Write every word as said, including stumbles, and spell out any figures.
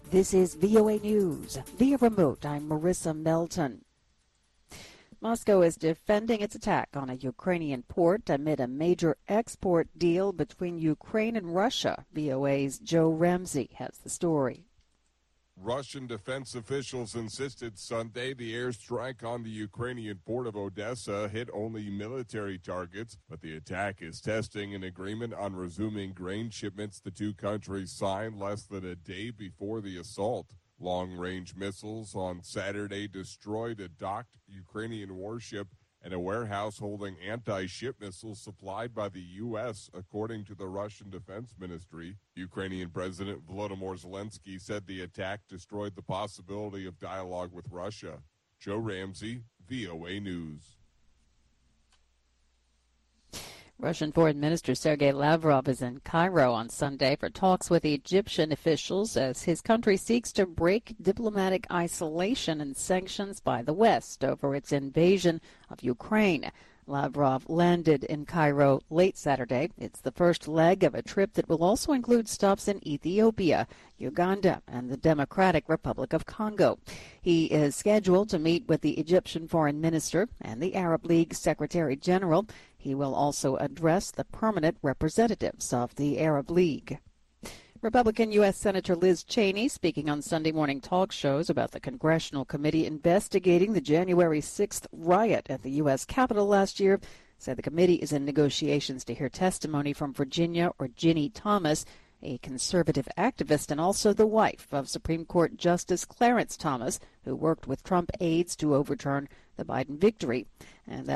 This is V O A News. Via remote, I'm Marissa Melton. Moscow is defending its attack on a Ukrainian port amid a major export deal between Ukraine and Russia. V O A's Joe Ramsey has the story. Russian defense officials insisted Sunday the airstrike on the Ukrainian port of Odessa hit only military targets, but the attack is testing an agreement on resuming grain shipments the two countries signed less than a day before the assault. Long-range missiles on Saturday destroyed a docked Ukrainian warship and a warehouse holding anti-ship missiles supplied by the U S, according to the Russian Defense Ministry. Ukrainian President Volodymyr Zelensky said the attack destroyed the possibility of dialogue with Russia. Joe Ramsey, V O A News. Russian Foreign Minister Sergei Lavrov is in Cairo on Sunday for talks with Egyptian officials as his country seeks to break diplomatic isolation and sanctions by the West over its invasion of Ukraine. Lavrov landed in Cairo late Saturday. It's the first leg of a trip that will also include stops in Ethiopia, Uganda, and the Democratic Republic of Congo. He is scheduled to meet with the Egyptian foreign minister and the Arab League Secretary General. He will also address the permanent representatives of the Arab League. Republican U S Senator Liz Cheney speaking on Sunday morning talk shows about the Congressional Committee investigating the January sixth riot at the U S Capitol last year, said the committee is in negotiations to hear testimony from Virginia or Ginny Thomas, a conservative activist and also the wife of Supreme Court Justice Clarence Thomas, who worked with Trump aides to overturn the Biden victory. And that